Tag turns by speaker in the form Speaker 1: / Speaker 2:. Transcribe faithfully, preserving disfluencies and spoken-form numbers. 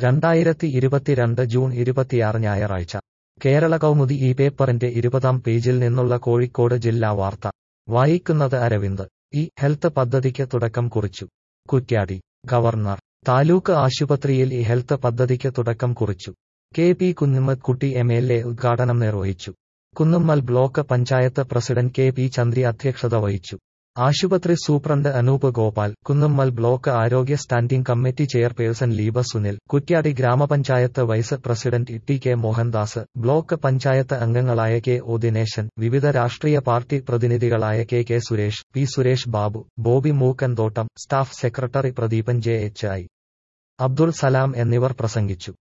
Speaker 1: രണ്ടായിരത്തി ഇരുപത്തിരണ്ട് ജൂൺ ഇരുപത്തിയാറ് ഞായറാഴ്ച കേരള കൗമുദി ഈ പേപ്പറിന്റെ ഇരുപതാം പേജിൽ നിന്നുള്ള കോഴിക്കോട് ജില്ലാ വാർത്ത വായിക്കുന്നത് അരവിന്ദ്. ഇ ഹെൽത്ത് പദ്ധതിക്ക് തുടക്കം കുറിച്ചു. കുറ്റ്യാടി ഗവർണർ താലൂക്ക് ആശുപത്രിയിൽ ഇ ഹെൽത്ത് പദ്ധതിക്ക് തുടക്കം കുറിച്ചു. കെ പി കുഞ്ഞമ്മദ് കുട്ടി എം എൽ എ ഉദ്ഘാടനം നിർവഹിച്ചു. Kunnummal block panchayat president K P Chandri അധ്യക്ഷത വഹിച്ചു. ആശുപത്രി സൂപ്രണ്ട് അനൂപ് ഗോപാൽ, കുന്നുമ്മൽ ബ്ലോക്ക് ആരോഗ്യ standing committee chairperson Leeba Sunil, Kuttiady ഗ്രാമപഞ്ചായത്ത് vice president T K Mohandas, block panchayat അംഗങ്ങളായ കെ ഒ ദിനേശൻ, വിവിധ രാഷ്ട്രീയ പാർട്ടി പ്രതിനിധികളായ K K Suresh, P Suresh Babu, Bobby Mookkanthottam, staff secretary Pradeepan J H I Abdul Salam എന്നിവർ പ്രസംഗിച്ചു.